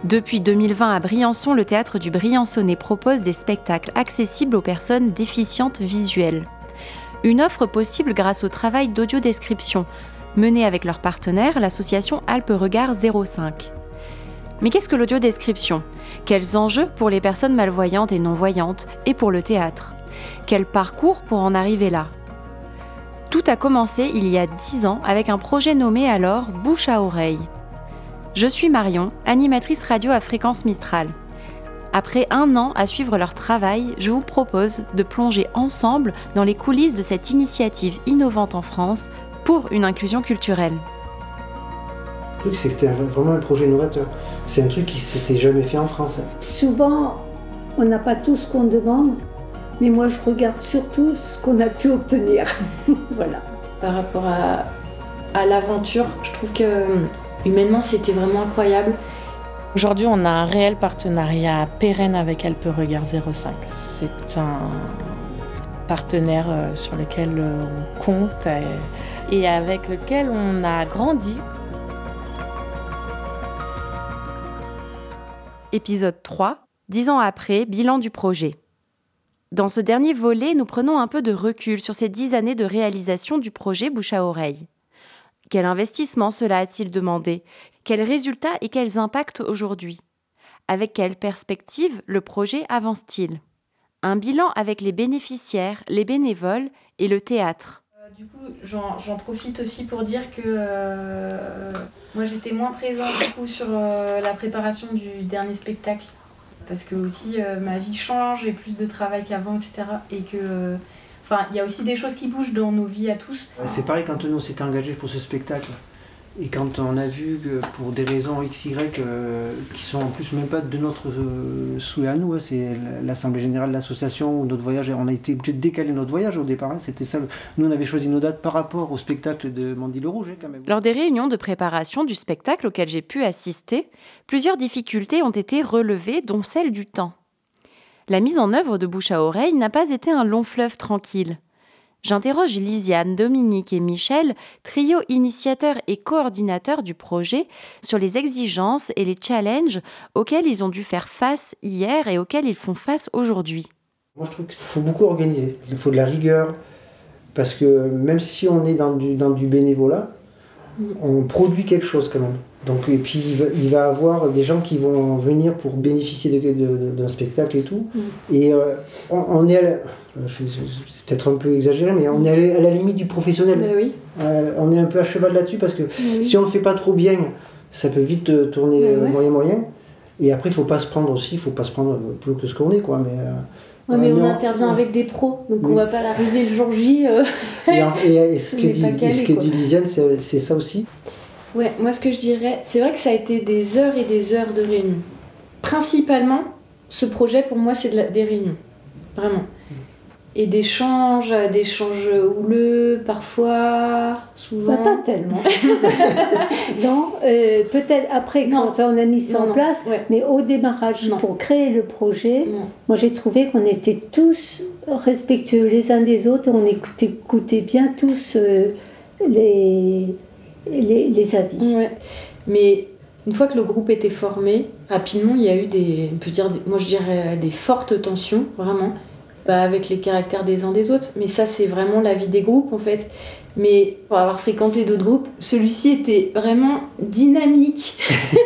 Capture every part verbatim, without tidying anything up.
Depuis deux mille vingt à Briançon, le théâtre du Briançonnais propose des spectacles accessibles aux personnes déficientes visuelles. Une offre possible grâce au travail d'audiodescription, mené avec leur partenaire, l'association Alpes Regard zéro cinq. Mais qu'est-ce que l'audiodescription ? Quels enjeux pour les personnes malvoyantes et non-voyantes et pour le théâtre ? Quel parcours pour en arriver là ? Tout a commencé il y a dix ans avec un projet nommé alors Bouche à oreille. Je suis Marion, animatrice radio à Fréquence Mistral. Après un an à suivre leur travail, je vous propose de plonger ensemble dans les coulisses de cette initiative innovante en France pour une inclusion culturelle. Le truc, c'est que c'était vraiment un projet novateur. C'est un truc qui ne s'était jamais fait en France. Souvent, on n'a pas tout ce qu'on demande, mais moi je regarde surtout ce qu'on a pu obtenir. Voilà. Par rapport à, à l'aventure, je trouve que humainement c'était vraiment incroyable. Aujourd'hui, on a un réel partenariat pérenne avec Alpes Regard zéro cinq. C'est un partenaire sur lequel on compte et avec lequel on a grandi. Épisode trois, dix ans après, bilan du projet. Dans ce dernier volet, nous prenons un peu de recul sur ces dix années de réalisation du projet Bouche à oreille. Quel investissement cela a-t-il demandé ? Quels résultats et quels impacts aujourd'hui ? Avec quelle perspective le projet avance-t-il ? Un bilan avec les bénéficiaires, les bénévoles et le théâtre. Euh, du coup, j'en, j'en profite aussi pour dire que euh, moi j'étais moins présente du coup, sur euh, la préparation du dernier spectacle. Parce que aussi euh, ma vie change, j'ai plus de travail qu'avant, et cetera. Et que, euh, enfin, il y a aussi des choses qui bougent dans nos vies à tous. C'est pareil quand nous on s'était engagés pour ce spectacle. Et quand on a vu que pour des raisons X Y, euh, qui sont en plus même pas de notre euh, souhait à nous, hein, c'est l'Assemblée Générale de l'association ou notre voyage, on a été obligé de décaler notre voyage au départ. Hein, c'était ça. Nous on avait choisi nos dates par rapport au spectacle de Mandy Le Rouge hein, quand même. Lors des réunions de préparation du spectacle auquel j'ai pu assister, plusieurs difficultés ont été relevées, dont celle du temps. La mise en œuvre de Bouche à oreille n'a pas été un long fleuve tranquille. J'interroge Lisiane, Dominique et Michel, trio initiateur et coordinateur du projet, sur les exigences et les challenges auxquels ils ont dû faire face hier et auxquels ils font face aujourd'hui. Moi je trouve qu'il faut beaucoup organiser, il faut de la rigueur, parce que même si on est dans du, dans du bénévolat, on produit quelque chose quand même. Donc, et puis il va, il va avoir des gens qui vont venir pour bénéficier de, de, de, d'un spectacle et tout. Mm. Et euh, on, on est, à la, c'est peut-être un peu exagéré, mais on est à la limite du professionnel. Mais oui. Euh, on est un peu à cheval là-dessus parce que oui. Si on ne le fait pas trop bien, ça peut vite tourner euh, moyen moyen. Et après, il ne faut pas se prendre aussi, il ne faut pas se prendre plus que ce qu'on est, quoi. Mais, euh, Ouais, mais on non, intervient non. avec des pros, donc oui. On va pas l'arriver le jour J. Euh... Et, et, et ce que dit, calé, ce que dit Lisiane, c'est, c'est ça aussi. Ouais, moi ce que je dirais, c'est vrai que ça a été des heures et des heures de réunions. Principalement, ce projet pour moi c'est de la, des réunions, vraiment. Et d'échanges, d'échanges houleux, parfois, souvent. Bah, pas tellement. Non, euh, peut-être après quand non. on a mis ça non, en non. place, ouais. Mais au démarrage, non. Pour créer le projet, non. Moi j'ai trouvé qu'on était tous respectueux les uns des autres, on écoutait, écoutait bien tous euh, les, les, les avis. Ouais. Mais une fois que le groupe était formé, rapidement il y a eu des, on peut dire, des, moi je dirais des fortes tensions, vraiment. Bah avec les caractères des uns des autres, mais ça c'est vraiment la vie des groupes en fait. Mais pour avoir fréquenté d'autres groupes, celui-ci était vraiment dynamique.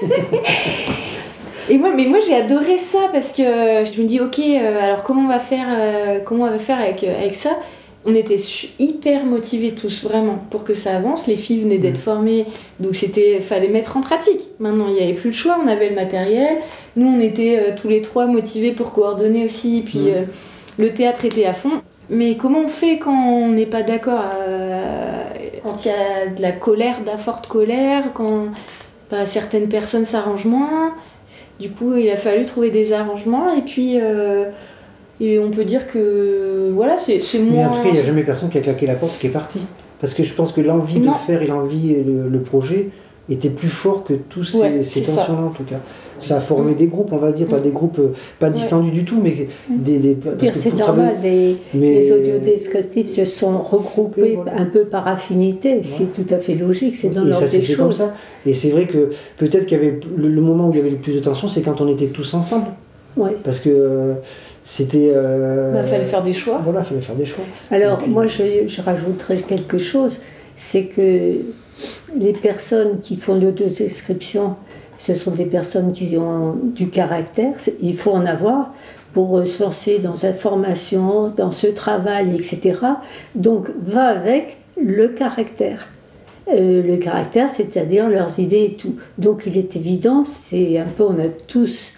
Et moi, mais moi j'ai adoré ça parce que je me dis ok, euh, alors comment on va faire, euh, comment on va faire avec euh, avec ça. On était hyper motivés tous vraiment pour que ça avance. Les filles venaient d'être formées, donc c'était fallait mettre en pratique. Maintenant il n'y avait plus le choix, on avait le matériel. Nous on était euh, tous les trois motivés pour coordonner aussi, puis. Mmh. Euh, Le théâtre était à fond, mais comment on fait quand on n'est pas d'accord, euh, quand il y a de la colère, de la forte colère, quand bah, certaines personnes s'arrangent moins. Du coup, il a fallu trouver des arrangements et puis euh, et on peut dire que voilà, c'est, c'est moins... Mais en tout cas, il n'y a jamais personne qui a claqué la porte qui est parti. Parce que je pense que l'envie non. de faire et l'envie, le, le projet, était plus fort que tous ces, Ouais, ces c'est tensions-là en tout cas. Ça a formé des groupes, on va dire, pas des groupes euh, pas distendus du tout, mais des... des parce Dire, que c'est pour normal, travailler- les, mais- les audiodescriptifs se sont regroupés Et voilà. un peu par affinité, c'est tout à fait logique, c'est dans Et l'ordre ça s'est des fait comme choses. ça. Et c'est vrai que peut-être qu'il y avait le, le moment où il y avait le plus de tension, c'est quand on était tous ensemble. Ouais. Parce que euh, c'était... euh, Il fallait faire des choix. Voilà, il fallait faire des choix. Alors, Et puis- moi, je, je rajouterais quelque chose, c'est que les personnes qui font l'audiodescription, ce sont des personnes qui ont du caractère, c'est- il faut en avoir pour se lancer dans sa formation, dans ce travail, et cetera. Donc, va avec le caractère. Euh, le caractère, c'est-à-dire leurs idées et tout. Donc, il est évident, c'est un peu, on a tous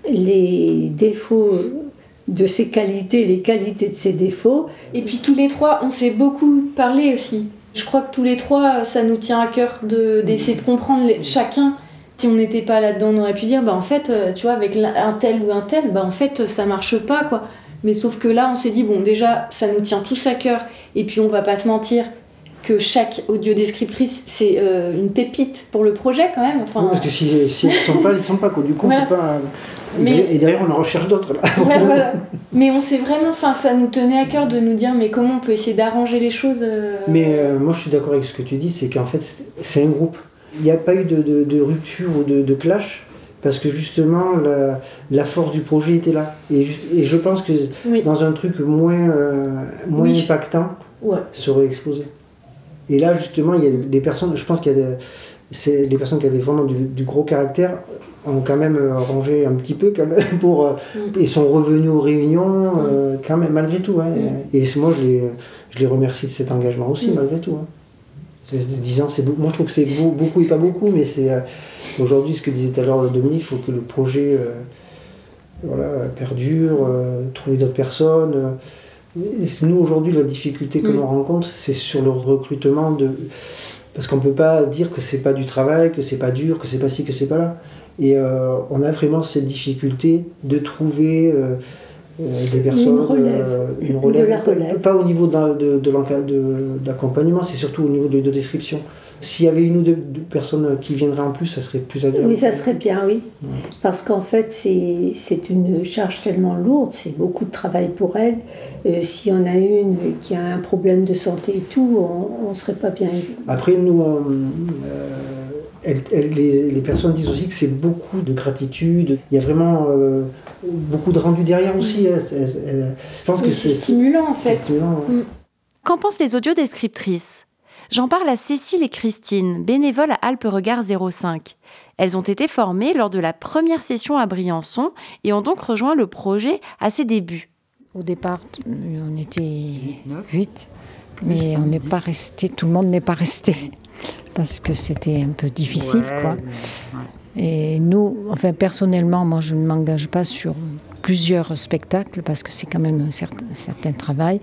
les défauts de ses qualités, les qualités de ses défauts. Et puis tous les trois, on s'est beaucoup parlé aussi. Je crois que tous les trois, ça nous tient à cœur de, d'essayer de comprendre les- chacun. Si on n'était pas là-dedans, on aurait pu dire, bah en fait, euh, tu vois, avec l'un- un tel ou un tel, bah en fait, ça marche pas, quoi. Mais sauf que là, on s'est dit, bon, déjà, ça nous tient tous à cœur. Et puis, on va pas se mentir que chaque audiodescriptrice, c'est euh, une pépite pour le projet, quand même. Enfin, Non, parce que si, si ils ne sont pas, ils ne sont pas. Quoi. Du coup, Voilà. on peut pas... Et, Mais- derrière, et derrière, on en recherche d'autres. Là. ouais, voilà. Mais on s'est vraiment, enfin, ça nous tenait à cœur de nous dire, mais comment on peut essayer d'arranger les choses euh, Mais euh, moi, je suis d'accord avec ce que tu dis, c'est qu'en fait, c'est- c'est un groupe. Il n'y a pas eu de, de, de rupture ou de, de clash, parce que justement, la, la force du projet était là. Et, ju- et je pense que Oui. dans un truc moins, euh, moins Oui. impactant, Ouais. ça aurait explosé. Et là, justement, il y a des personnes, je pense qu'il y a des, c'est les personnes qui avaient vraiment du, du gros caractère ont quand même euh, rangé un petit peu quand même pour euh, Mm. et sont revenus aux réunions euh, quand même malgré tout. Hein. Mm. Et c'est- moi, je les, je les remercie de cet engagement aussi Mm. malgré tout. Hein. C'est- dix ans, c'est beaucoup. Moi, je trouve que c'est beau- beaucoup et pas beaucoup, mais c'est euh, aujourd'hui ce que disait tout à l'heure Dominique, il faut que le projet euh, voilà, perdure, euh, trouver d'autres personnes. euh. Et c'est- nous aujourd'hui, la difficulté que Mm. l'on rencontre, c'est sur le recrutement de, parce qu'on peut pas dire que c'est pas du travail, que c'est pas dur, que c'est pas ci, que c'est pas là. Et euh, on a vraiment cette difficulté de trouver euh, euh, des personnes, Une relève. euh, une De relève, la pas- relève. pas au niveau de, de, de l'enca- de- de l'accompagnement, c'est surtout au niveau de, de description. S'il y avait une ou deux, deux personnes qui viendraient en plus, ça serait plus agréable. Oui, ça serait bien, oui. Ouais. Parce qu'en fait, c'est c'est une charge tellement lourde, c'est beaucoup de travail pour elle. Euh, si on a une qui a un problème de santé et tout, on ne serait pas bien. Après, nous, on, euh, elle- elle- les, les personnes disent aussi que c'est beaucoup de gratitude. Il y a vraiment euh, beaucoup de rendu derrière aussi. hein. C'est- c'est- je pense Oui, que c'est c'est stimulant, en c'est fait. stimulant, ouais. Qu'en pensent les audiodescriptrices ? J'en parle à Cécile et Christine, bénévoles à Alpes Regard zéro cinq. Elles ont été formées lors de la première session à Briançon et ont donc rejoint le projet à ses débuts. Au départ, on était huit, mais on n'est pas resté, tout le monde n'est pas resté, parce que c'était un peu difficile, Ouais, quoi. ouais. Et nous, enfin personnellement, moi je ne m'engage pas sur plusieurs spectacles, parce que c'est quand même un certain, un certain travail.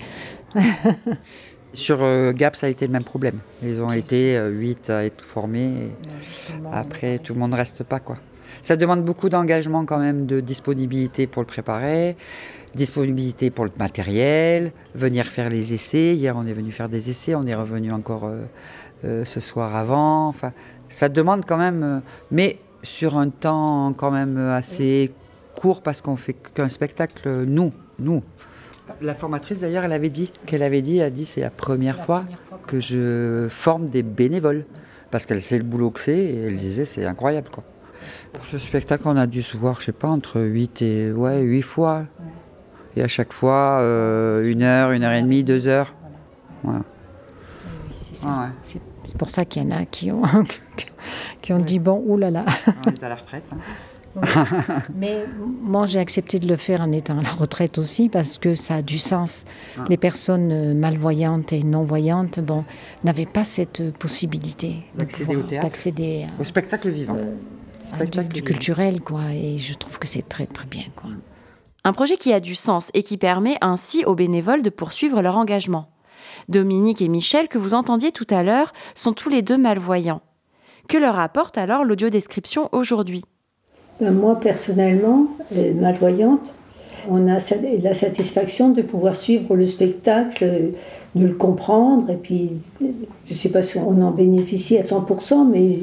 Sur euh, Gap, ça a été le même problème. Ils ont été euh, huit à être formés. Et après, tout le monde ne reste pas, quoi. Ça demande beaucoup d'engagement quand même, de disponibilité pour le préparer, disponibilité pour le matériel, venir faire les essais. Hier, on est venu faire des essais, on est revenu encore euh, euh, ce soir avant. Enfin, ça demande quand même, euh, mais sur un temps quand même assez court, parce qu'on fait qu'un spectacle, nous, nous. La formatrice d'ailleurs, elle avait dit, qu'elle avait dit, elle a dit c'est la première fois que je forme des bénévoles, parce qu'elle sait le boulot que c'est, et elle disait c'est incroyable, quoi. Pour ce spectacle, on a dû se voir, je sais pas, entre huit et ouais, huit fois, et à chaque fois euh, une heure, une heure et demie, deux heures. Voilà. C'est ça. Ah ouais. C'est c'est pour ça qu'il y en a qui ont, qui ont dit bon, oulala. On est à la retraite. Hein. Mais moi, j'ai accepté de le faire en étant à la retraite aussi, parce que ça a du sens. Ah. Les personnes euh, malvoyantes et non-voyantes, bon, n'avaient pas cette euh, possibilité de D'accéder pouvoir- au théâtre. d'accéder à- Au spectacle vivant. euh, à Spectacle du, du vivant. culturel, quoi. Et je trouve que c'est très, très bien, quoi. Un projet qui a du sens et qui permet ainsi aux bénévoles de poursuivre leur engagement. Dominique et Michel, que vous entendiez tout à l'heure, sont tous les deux malvoyants. Que leur apporte alors l'audiodescription aujourd'hui ? Ben, moi, personnellement, euh, malvoyante, on a sa- la satisfaction de pouvoir suivre le spectacle, euh, de le comprendre, et puis, euh, je ne sais pas si on en bénéficie à cent pour cent, mais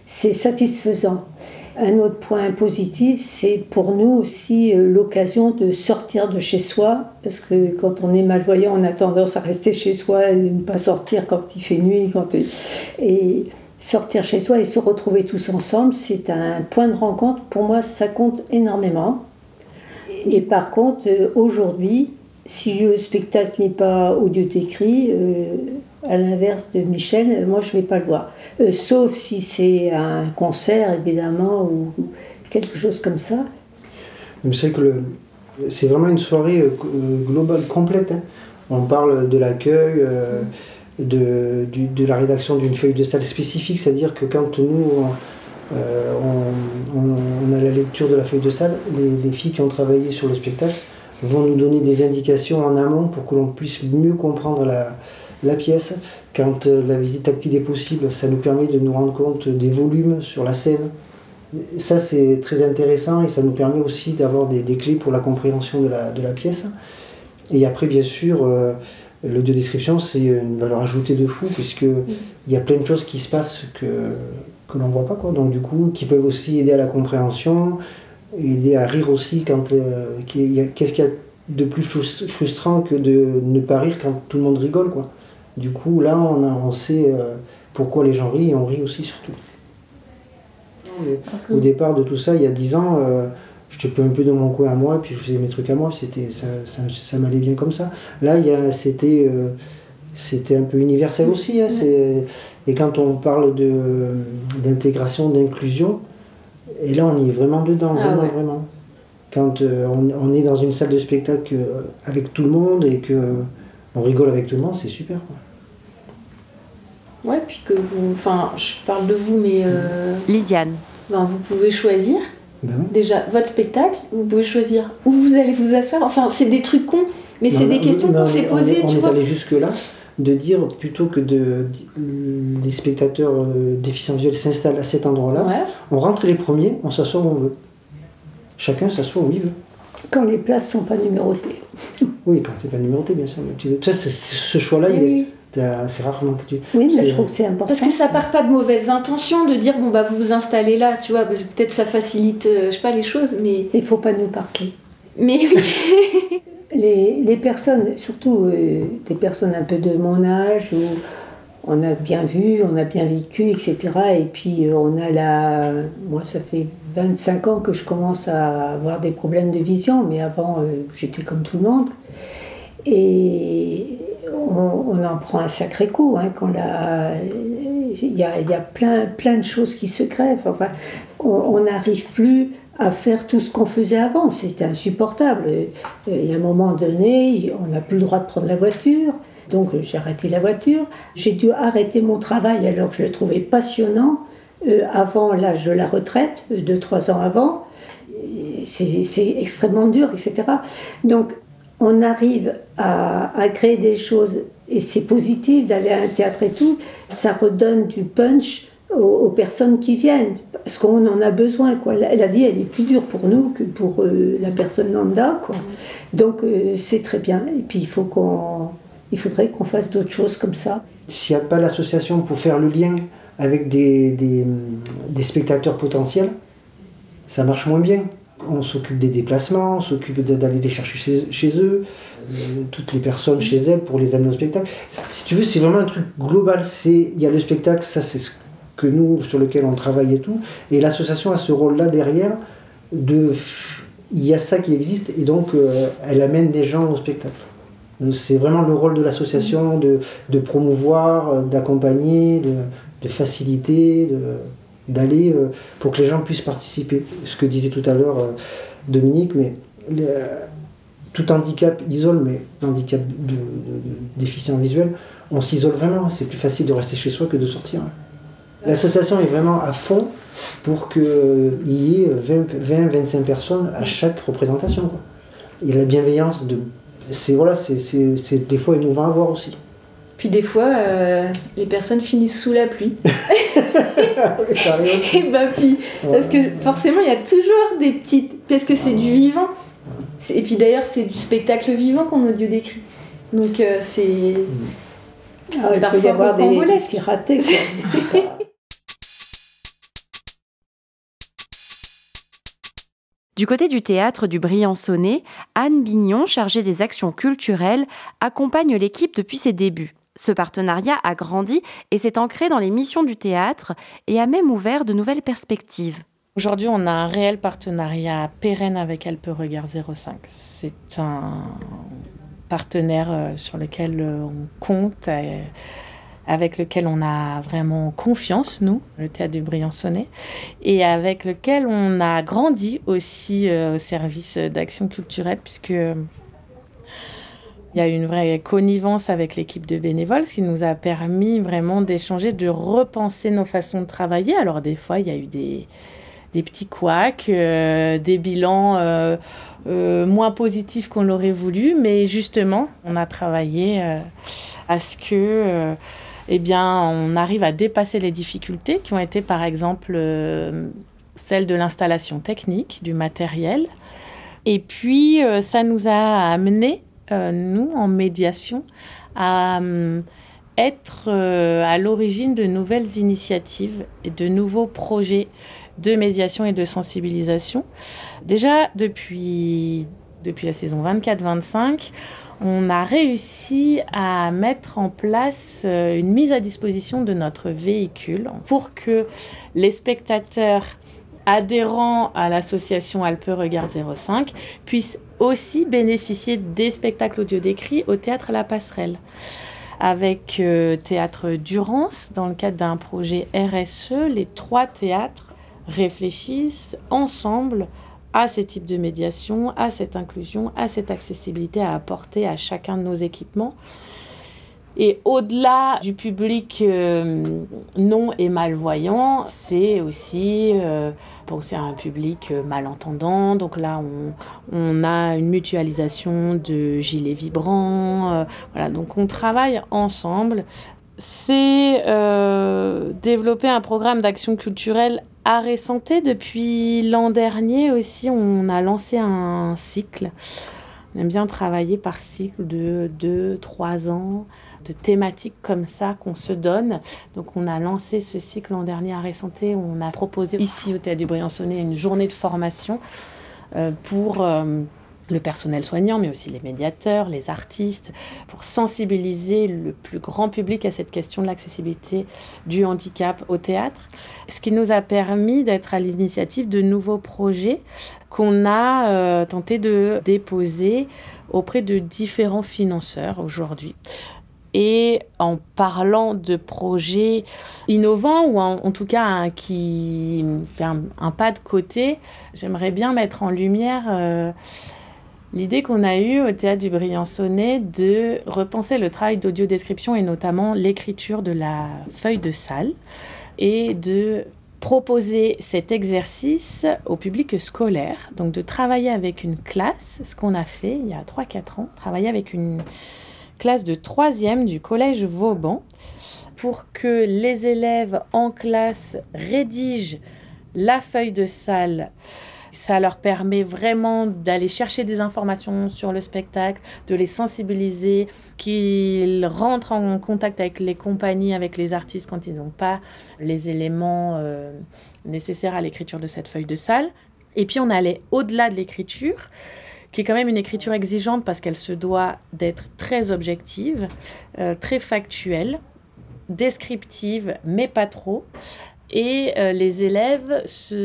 c'est satisfaisant. Un autre point positif, c'est pour nous aussi euh, l'occasion de sortir de chez soi, parce que quand on est malvoyant, on a tendance à rester chez soi et ne pas sortir quand il fait nuit. Quand il... Et sortir chez soi et se retrouver tous ensemble, c'est un point de rencontre. Pour moi, ça compte énormément. Et par contre, euh, aujourd'hui, si le spectacle n'est pas audio décrit, euh, à l'inverse de Michel, moi je ne vais pas le voir. Euh, sauf si c'est un concert, évidemment, ou quelque chose comme ça. Mais c'est que le, c'est vraiment une soirée euh, globale, complète. Hein. On parle de l'accueil, euh, de, du, de la rédaction d'une feuille de salle spécifique, c'est-à-dire que quand nous, on, euh, on, on, on a la lecture de la feuille de salle, les, les filles qui ont travaillé sur le spectacle vont nous donner des indications en amont pour que l'on puisse mieux comprendre la, la pièce. Quand euh, la visite tactile est possible, ça nous permet de nous rendre compte des volumes sur la scène. Ça, c'est très intéressant et ça nous permet aussi d'avoir des, des clés pour la compréhension de la, de la pièce. Et après, bien sûr, euh, l'audiodescription, c'est une valeur ajoutée de fou, puisqu'il y a plein de choses qui se passent que, que l'on ne voit pas, quoi. Donc, du coup, qui peuvent aussi aider à la compréhension, aider à rire aussi. Quand, euh, qu'il y a, qu'est-ce qu'il y a de plus frustrant que de ne pas rire quand tout le monde rigole, quoi. Du coup, là, on, a, on sait euh, pourquoi les gens rient et on rit aussi, surtout. Que... Au départ de tout ça, il y a dix ans, euh, je te peux un peu dans mon coin à moi, puis je faisais mes trucs à moi, c'était, ça, ça, ça m'allait bien comme ça. Là, il y a, c'était, euh, c'était un peu universel aussi. Hein, c'est, et quand on parle de, d'intégration, d'inclusion, et là, on y est vraiment dedans, ah, vraiment, ouais. vraiment. Quand euh, on, on est dans une salle de spectacle avec tout le monde et qu'on rigole avec tout le monde, c'est super, quoi. Ouais, puis que vous... Enfin, je parle de vous, mais... Euh, Lydiane. Ben, vous pouvez choisir, ben, déjà, votre spectacle, vous pouvez choisir où vous allez vous asseoir. Enfin, c'est des trucs cons, mais non, c'est des non, questions non, qu'on s'est posées, on est, tu on vois. On est allé jusque-là, de dire, plutôt que de, les spectateurs euh, déficients visuels s'installent à cet endroit-là, ouais. On rentre les premiers, on s'assoit où on veut. Chacun s'assoit où il veut. Quand les places ne sont pas numérotées. Oui, quand c'est pas numéroté, bien sûr. Ça, c'est, ce choix-là, oui, il est... oui. C'est rarement que tu... Oui, mais je trouve que c'est important. Parce que ça part pas de mauvaises intentions de dire bon bah vous vous installez là, tu vois, parce que peut-être ça facilite, euh, je sais pas, les choses, mais... Il faut pas nous parquer. Mais oui. les, les personnes, surtout euh, des personnes un peu de mon âge, où on a bien vu, on a bien vécu, et cetera. Et puis euh, on a la... Moi, ça fait vingt-cinq ans que je commence à avoir des problèmes de vision, mais avant, euh, j'étais comme tout le monde. Et... On, on en prend un sacré coup, hein, quand la... il y a, il y a plein, plein de choses qui se grèvent. Enfin, on n'arrive plus à faire tout ce qu'on faisait avant, c'était insupportable. Il y a un moment donné, on n'a plus le droit de prendre la voiture, donc j'ai arrêté la voiture. J'ai dû arrêter mon travail alors que je le trouvais passionnant, euh, avant l'âge de la retraite, deux, trois ans avant. C'est, c'est extrêmement dur, et cetera. Donc, on arrive à, à créer des choses, et c'est positif d'aller à un théâtre et tout, ça redonne du punch aux, aux personnes qui viennent, parce qu'on en a besoin, quoi. La, la vie, elle est plus dure pour nous que pour euh, la personne lambda, quoi. Donc euh, c'est très bien, et puis il, faut qu'on, il faudrait qu'on fasse d'autres choses comme ça. S'il n'y a pas l'association pour faire le lien avec des, des, des spectateurs potentiels, ça marche moins bien. On s'occupe des déplacements, on s'occupe d'aller les chercher chez, chez eux, euh, toutes les personnes chez elles pour les amener au spectacle. Si tu veux, c'est vraiment un truc global. C'est, il y a le spectacle, ça c'est ce que nous, sur lequel on travaille et tout, et l'association a ce rôle-là derrière, de, il y a ça qui existe, et donc euh, elle amène des gens au spectacle. C'est vraiment le rôle de l'association, de, de promouvoir, d'accompagner, de, de faciliter, de... d'aller euh, pour que les gens puissent participer. Ce que disait tout à l'heure euh, Dominique, mais le, tout handicap isole, mais handicap de, de, de déficient visuel, on s'isole vraiment. C'est plus facile de rester chez soi que de sortir. L'association est vraiment à fond pour qu'il y ait vingt à vingt-cinq personnes à chaque représentation, quoi. Et la bienveillance, de, c'est, voilà, c'est, c'est, c'est des fois émouvant à voir aussi. Puis des fois, euh, les personnes finissent sous la pluie. Et bah puis, parce que forcément, il y a toujours des petites... Parce que c'est du vivant. C'est, et puis d'ailleurs, c'est du spectacle vivant qu'on audio décrit. Donc euh, c'est... Ah, il peut y avoir des, des petits ratés, quoi. Du côté du théâtre du Briançonnais, Anne Bignon, chargée des actions culturelles, accompagne l'équipe depuis ses débuts. Ce partenariat a grandi et s'est ancré dans les missions du théâtre et a même ouvert de nouvelles perspectives. Aujourd'hui, on a un réel partenariat pérenne avec Alpe Regard zéro cinq. C'est un partenaire sur lequel on compte, avec lequel on a vraiment confiance, nous, le théâtre du Briançonnais, et avec lequel on a grandi aussi au service d'action culturelle, puisque il y a une vraie connivence avec l'équipe de bénévoles, ce qui nous a permis vraiment d'échanger, de repenser nos façons de travailler. Alors des fois, il y a eu des, des petits couacs, euh, des bilans euh, euh, moins positifs qu'on l'aurait voulu, mais justement, on a travaillé euh, à ce que, euh, eh bien, on arrive à dépasser les difficultés qui ont été, par exemple, euh, celles de l'installation technique, du matériel. Et puis, euh, ça nous a amené Euh, nous, en médiation, à euh, être euh, à l'origine de nouvelles initiatives et de nouveaux projets de médiation et de sensibilisation. Déjà, depuis, depuis la saison vingt-quatre vingt-cinq, on a réussi à mettre en place euh, une mise à disposition de notre véhicule pour que les spectateurs adhérents à l'association Alpe Regard zéro cinq puissent aussi bénéficier des spectacles audio décrits au Théâtre La Passerelle. Avec euh, Théâtre Durance, dans le cadre d'un projet R S E, les trois théâtres réfléchissent ensemble à ces types de médiation, à cette inclusion, à cette accessibilité à apporter à chacun de nos équipements. Et au-delà du public euh, non et malvoyant, c'est aussi euh, penser à un public euh, malentendant. Donc là, on, on a une mutualisation de gilets vibrants. Euh, voilà, donc on travaille ensemble. C'est euh, développer un programme d'action culturelle art et santé. Depuis l'an dernier aussi, on a lancé un cycle. On aime bien travailler par cycle de deux, trois ans, de thématiques comme ça qu'on se donne. Donc on a lancé ce cycle l'an dernier Art et Santé, où on a proposé ici au Théâtre du Briançonnais une journée de formation euh, pour euh, le personnel soignant, mais aussi les médiateurs, les artistes, pour sensibiliser le plus grand public à cette question de l'accessibilité du handicap au théâtre. Ce qui nous a permis d'être à l'initiative de nouveaux projets qu'on a euh, tenté de déposer auprès de différents financeurs aujourd'hui. Et en parlant de projets innovants, ou en, en tout cas hein, qui fait un, un pas de côté, j'aimerais bien mettre en lumière euh, l'idée qu'on a eue au Théâtre du Briançonnais de repenser le travail d'audiodescription et notamment l'écriture de la feuille de salle et de proposer cet exercice au public scolaire, donc de travailler avec une classe, ce qu'on a fait il y a trois quatre ans, travailler avec une classe de troisième du collège Vauban pour que les élèves en classe rédigent la feuille de salle. Ça leur permet vraiment d'aller chercher des informations sur le spectacle, de les sensibiliser, qu'ils rentrent en contact avec les compagnies, avec les artistes quand ils n'ont pas les éléments euh, nécessaires à l'écriture de cette feuille de salle. Et puis on allait au-delà de l'écriture, qui est quand même une écriture exigeante parce qu'elle se doit d'être très objective, euh, très factuelle, descriptive, mais pas trop. Et euh, les élèves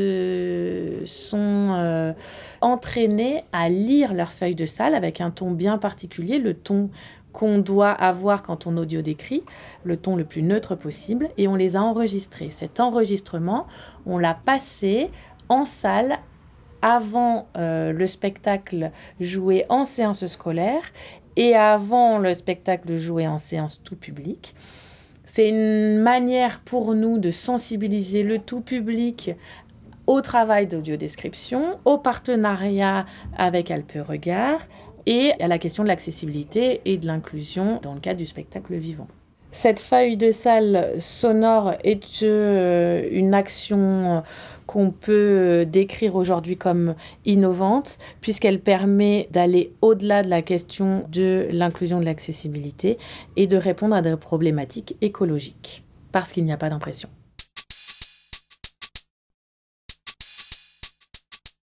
se sont euh, entraînés à lire leur feuille de salle avec un ton bien particulier, le ton qu'on doit avoir quand on audio-décrit, le ton le plus neutre possible, et on les a enregistrés. Cet enregistrement, on l'a passé en salle avant euh, le spectacle joué en séance scolaire et avant le spectacle joué en séance tout public. C'est une manière pour nous de sensibiliser le tout public au travail d'audiodescription, au partenariat avec Alpe Regard et à la question de l'accessibilité et de l'inclusion dans le cadre du spectacle vivant. Cette feuille de salle sonore est euh, une action qu'on peut décrire aujourd'hui comme innovante, puisqu'elle permet d'aller au-delà de la question de l'inclusion de l'accessibilité et de répondre à des problématiques écologiques, parce qu'il n'y a pas d'impression.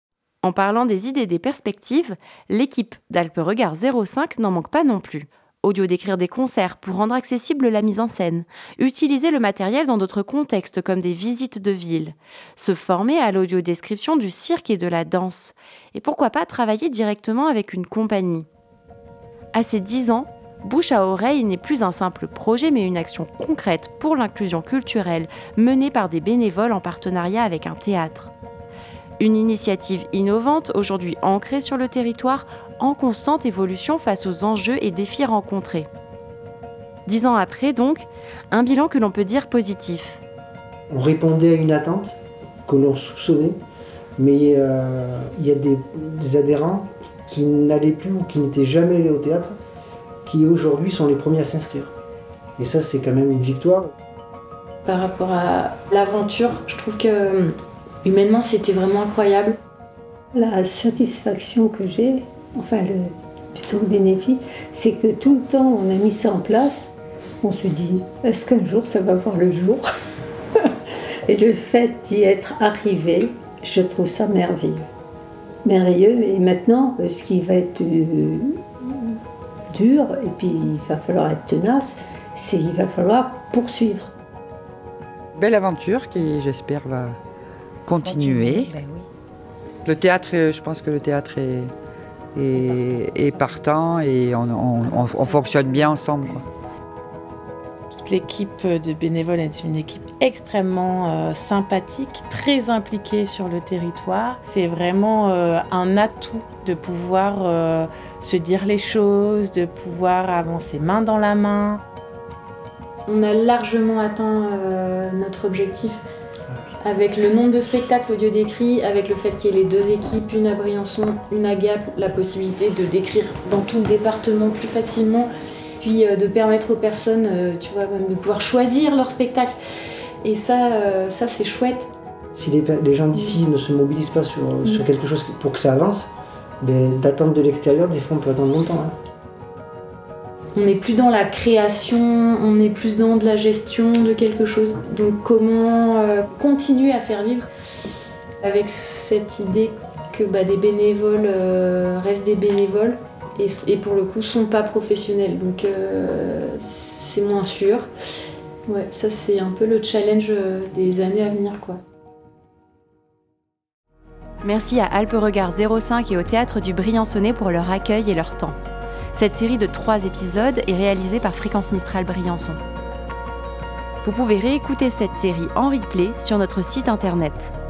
En parlant des idées et des perspectives, l'équipe d'Alpe Regard zéro cinq n'en manque pas non plus. Audio décrire des concerts pour rendre accessible la mise en scène, utiliser le matériel dans d'autres contextes comme des visites de ville, se former à l'audiodescription du cirque et de la danse, et pourquoi pas travailler directement avec une compagnie. À ses dix ans, Bouche à oreille n'est plus un simple projet mais une action concrète pour l'inclusion culturelle menée par des bénévoles en partenariat avec un théâtre. Une initiative innovante, aujourd'hui ancrée sur le territoire, en constante évolution face aux enjeux et défis rencontrés. Dix ans après, donc, un bilan que l'on peut dire positif. On répondait à une attente que l'on soupçonnait, mais euh, il y a des, des adhérents qui n'allaient plus ou qui n'étaient jamais allés au théâtre, qui aujourd'hui sont les premiers à s'inscrire. Et ça, c'est quand même une victoire. Par rapport à l'aventure, je trouve que humainement, c'était vraiment incroyable. La satisfaction que j'ai, enfin le, plutôt le bénéfice, c'est que tout le temps on a mis ça en place, on se dit, est-ce qu'un jour ça va voir le jour? Et le fait d'y être arrivé, je trouve ça merveilleux. Merveilleux, et maintenant, ce qui va être euh, dur, et puis il va falloir être tenace, c'est qu'il va falloir poursuivre. Belle aventure qui, j'espère, va continuer. Continuer, ben oui. Le théâtre, je pense que le théâtre est, est, est partant et on, on, on, on fonctionne bien ensemble, quoi. Toute l'équipe de bénévoles est une équipe extrêmement euh, sympathique, très impliquée sur le territoire. C'est vraiment euh, un atout de pouvoir euh, se dire les choses, de pouvoir avancer main dans la main. On a largement atteint euh, notre objectif. Avec le nombre de spectacles audio décrits, avec le fait qu'il y ait les deux équipes, une à Briançon, une à Gap, la possibilité de décrire dans tout le département plus facilement, puis euh, de permettre aux personnes, euh, tu vois, même de pouvoir choisir leur spectacle. Et ça, euh, ça c'est chouette. Si les, les gens d'ici ne se mobilisent pas sur, mmh. sur quelque chose pour que ça avance, ben, d'attendre de l'extérieur, des fois on peut attendre longtemps. Hein. On n'est plus dans la création, on est plus dans de la gestion de quelque chose. Donc comment euh, continuer à faire vivre avec cette idée que bah, des bénévoles euh, restent des bénévoles et, et pour le coup sont pas professionnels. Donc euh, c'est moins sûr. Ouais, ça c'est un peu le challenge des années à venir, quoi. Merci à Alpe Regard zéro cinq et au Théâtre du Briançonnais pour leur accueil et leur temps. Cette série de trois épisodes est réalisée par Fréquence Mistral Briançon. Vous pouvez réécouter cette série en replay sur notre site internet.